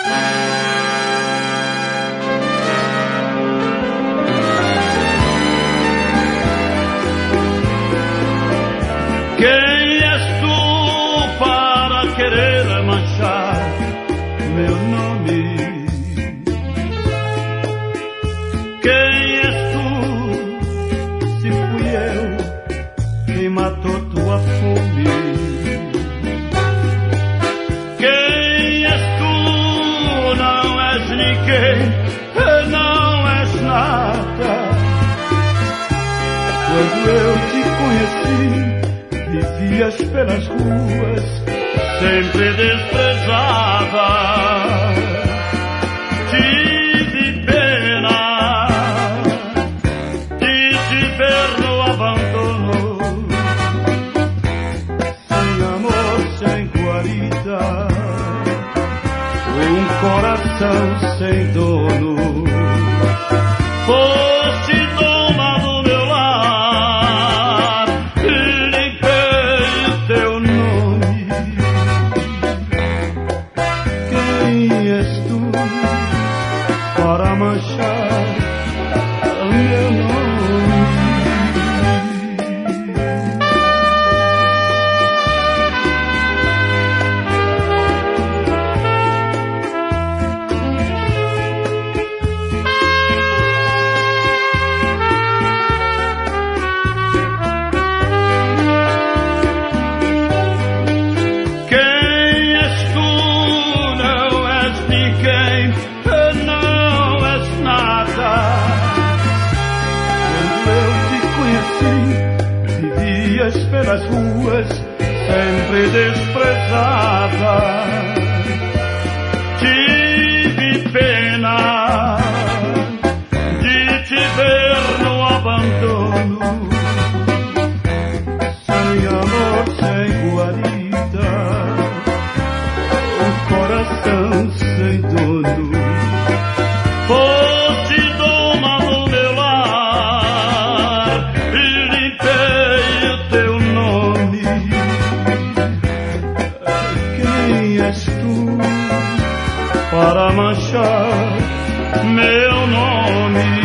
Quem és tu para querer manchar meu nome? Quem és tu se fui eu quem matou tua fome? Quem és tu? Não és ninguém, não és nada. Quando eu te conheci, vivias pelas ruas, sempre desprezada. Tive pena de te ver no abandono, sem amor, sem guarida, coração sem dono. Foste dona do meu lar, limpei o teu nome. Quem és tu para manchar meu nome? Pelas ruas, sempre desprezada. Tive pena de te ver no abandono, sem amor, sem guarida, o coração sem dono. Foste dona do meu lar e limpei o teu nome. Quem és tu para manchar meu nome?